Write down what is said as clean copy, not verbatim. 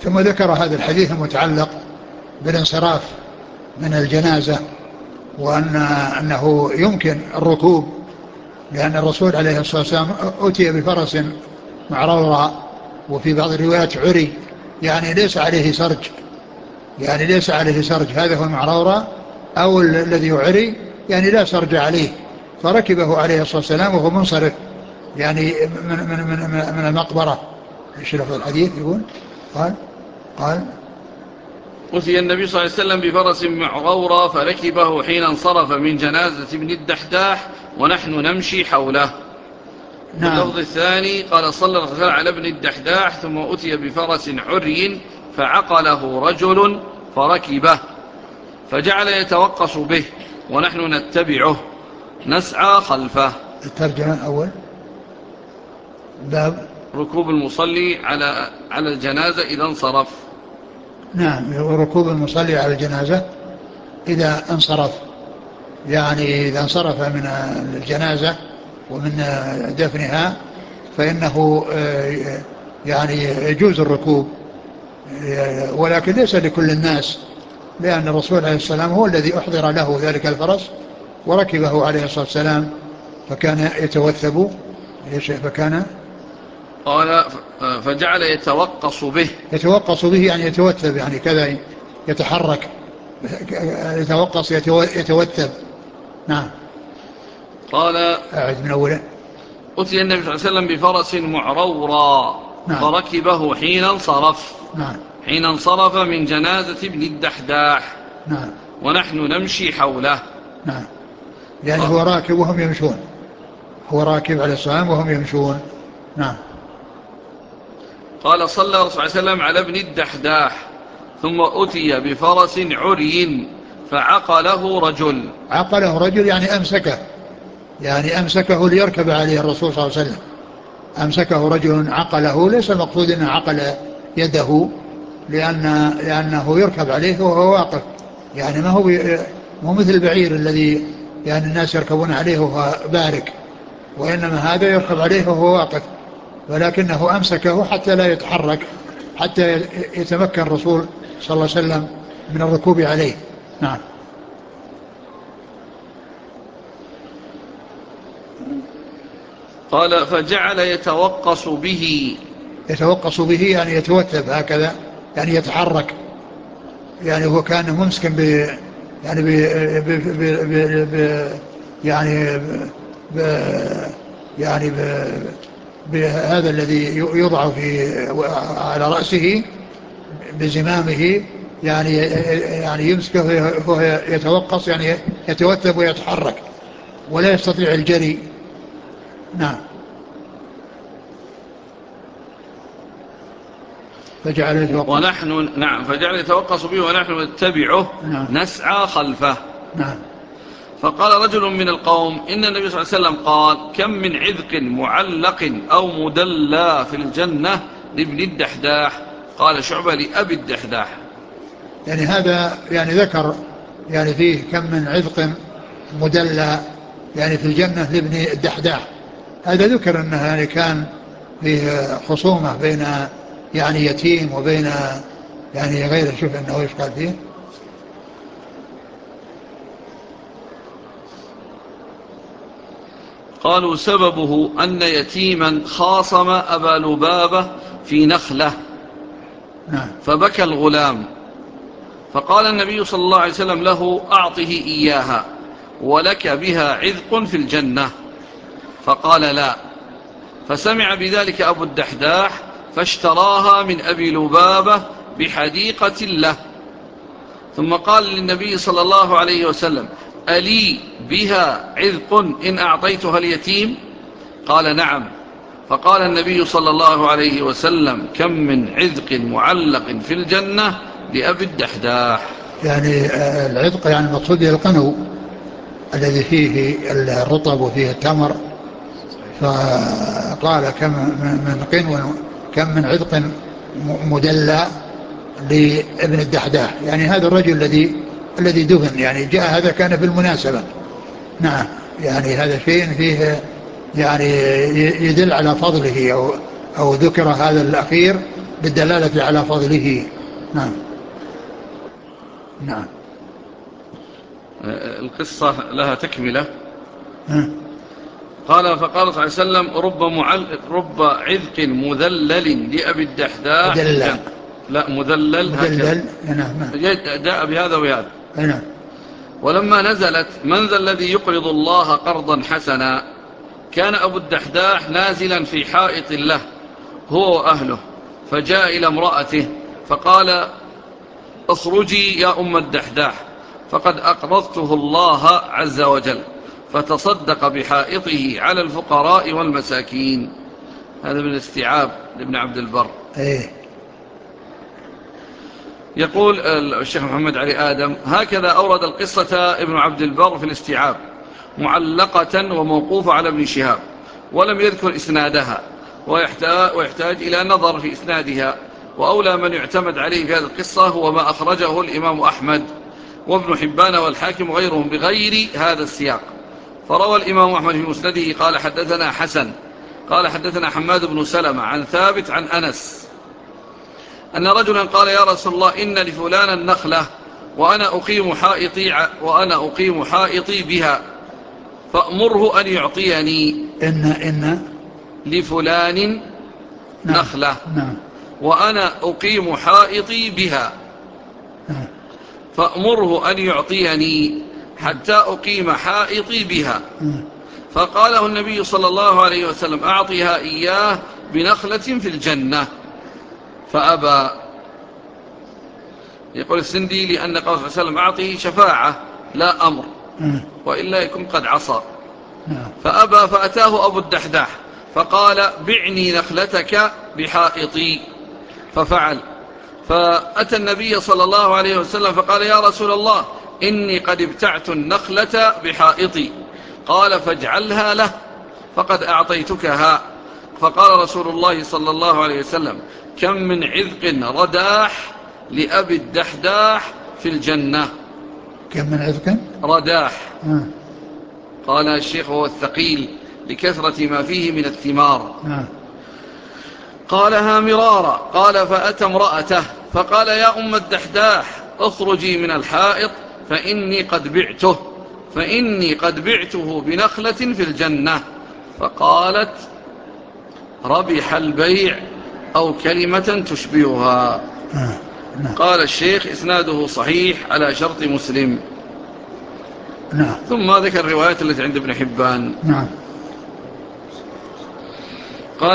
ثم ذكر هذا الحديث المتعلق بالانصراف من الجنازة، وأنه يمكن الركوب، لأن الرسول عليه الصلاة والسلام أتي بفرس معروضة، وفي بعض الروايات عري، يعني ليس عليه سرج، يعني ليس عليه سرج، هذا هو المعروضة أو الذي عري، يعني لا سرج عليه، فركبه عليه الصلاة والسلام وهو منصرف يعني من المقبرة. ايش لفظ الحديث يقول؟ قال أتي النبي صلى الله عليه وسلم بفرس معغورة فركبه حين انصرف من جنازة ابن الدحداح ونحن نمشي حوله. نعم. واللفظ الثاني قال صلى الله عليه وسلم على ابن الدحداح ثم أتي بفرس عري فعقله رجل فركبه فجعل يتوقص به ونحن نتبعه نسعى خلفه. الترجمة أول باب ركوب المصلي على الجنازة إذا انصرف. نعم، ركوب المصلي على الجنازة إذا انصرف، يعني إذا انصرف من الجنازة ومن دفنها فإنه يعني يجوز الركوب، ولكن ليس لكل الناس، لأن الرسول عليه السلام هو الذي أحضر له ذلك الفرس وركبه عليه الصلاة والسلام، فكان يتوثب. فكان قال فجعل يتوقص به. يتوقص به يعني يتوثب، يعني كذا يتحرك، يتوقص يتوثب. نعم. قال أعد من أوله. أتي النبي صلى الله عليه وسلم بفرس معرورا نعم. فركبه حين انصرف. نعم. حين انصرف من جنازة ابن الدحداح نعم. ونحن نمشي حوله. نعم، يعني هو راكب وهم يمشون، هو راكب عليه السلام وهم يمشون. نعم. قال صلى الله عليه وسلم على ابن الدحداح ثم أتي بفرس عري فعقله رجل. عقله رجل يعني أمسكه، يعني أمسكه ليركب عليه الرسول صلى الله عليه وسلم، أمسكه رجل عقله، ليس المقصود أنه عقل يده، لأنه يركب عليه وهو واقف، يعني ما هو مثل البعير الذي يعني الناس يركبون عليه وهو بارك، وإنما هذا يركب عليه وهو واقف، ولكنه أمسكه حتى لا يتحرك، حتى يتمكن الرسول صلى الله عليه وسلم من الركوب عليه. نعم. قال فجعل يتوقص به. يتوقص به يعني يتوثب هكذا، يعني يتحرك، يعني هو كان ممسكا يعني يعني ب يعني بهذا الذي يوضع على رأسه بزمامه، يعني يمسكه وهو يتوقص، يعني يتوثب ويتحرك ولا يستطيع الجري. نعم. فجعل يتوقص. فجعل يتوقص به ونحن نتبعه نعم. نسعى خلفه. نعم. فقال رجل من القوم إن النبي صلى الله عليه وسلم قال كم من عذق معلق أو مدلى في الجنة لابن الدحداح. قال شعبة لأبي الدحداح. يعني هذا يعني ذكر يعني فيه كم من عذق مدلى يعني في الجنة لابن الدحداح، هذا ذكر أنه يعني كان فيه خصومة بين يعني يتيم وبين يعني غيره. شوف أنه إيش قال فيه. قالوا سببه أن يتيما خاصم أبا لبابة في نخلة نعم. فبكى الغلام فقال النبي صلى الله عليه وسلم له أعطه إياها ولك بها عذق في الجنة. فقال لا. فسمع بذلك أبو الدحداح فاشتراها من أبي لبابة بحديقة له. ثم قال للنبي صلى الله عليه وسلم ألي بها عذق إن أعطيتها اليتيم؟ قال نعم. فقال النبي صلى الله عليه وسلم كم من عذق معلق في الجنة لأبي الدحداح. يعني العذق يعني المقصود به القنو الذي فيه الرطب وفيه التمر، فقال كم من قنو، كم من عذق مدلى لابن الدحداح، يعني هذا الرجل الذي دفن، يعني جاء هذا كان في المناسبة. نعم، يعني هذا شيء فيه يعني يدل على فضله، أو ذكر هذا الأخير بالدلالة على فضله. نعم. نعم. القصة لها تكملة. قال فقال صلى الله عليه وسلم رب عذق مذلل لأبي الدحداح في الجنة. لا مذلل هكذا. نعم. جاء بهذا وبهذا. نعم. ولما نزلت من ذا الذي يقرض الله قرضا حسنا كان أبو الدحداح نازلا في حائط له هو وأهله، فجاء إلى امرأته فقال اخرجي يا أم الدحداح فقد أقرضته الله عز وجل، فتصدق بحائطه على الفقراء والمساكين. هذا من الاستيعاب لابن عبد البر. يقول الشيخ محمد علي آدم هكذا أورد القصة ابن عبد البر في الاستيعاب معلقة وموقوفة على ابن شهاب، ولم يذكر إسنادها، ويحتاج إلى نظر في إسنادها، وأولى من يعتمد عليه في هذه القصة هو ما أخرجه الإمام أحمد وابن حبان والحاكم وغيرهم بغير هذا السياق. فروى الإمام أحمد في مسنده قال حدثنا حسن قال حدثنا حماد بن سلمة عن ثابت عن أنس أن رجلا قال يا رسول الله إن لفلان النخلة وأنا أقيم حائطي بها فأمره أن يعطيني. إن لفلان نخلة وأنا أقيم حائطي بها فأمره أن يعطيني حتى أقيم حائطي بها. فقاله النبي صلى الله عليه وسلم أعطيها إياه بنخلة في الجنة فأبى. يقول السندي لأن قال صلى الله عليه وسلم أعطيه شفاعة لا أمر، وإلا يكون قد عصى. فأبى، فأتاه أبو الدحداح فقال بعني نخلتك بحائطي، ففعل. فأتى النبي صلى الله عليه وسلم فقال يا رسول الله إني قد ابتعت النخلة بحائطي. قال فاجعلها له فقد أعطيتكها. فقال رسول الله صلى الله عليه وسلم كم من عذق رداح لأبي الدحداح في الجنة. كم من عذق رداح. قال الشيخ هو الثقيل لكثرة ما فيه من الثمار. قالها مرارا. قال فأتى امرأته فقال يا أم الدحداح اخرجي من الحائط فإني قد بعته بنخلة في الجنة. فقالت ربح البيع أو كلمة تشبهها. قال الشيخ إسناده صحيح على شرط مسلم. ثم ذكر الروايات التي عند ابن حبان.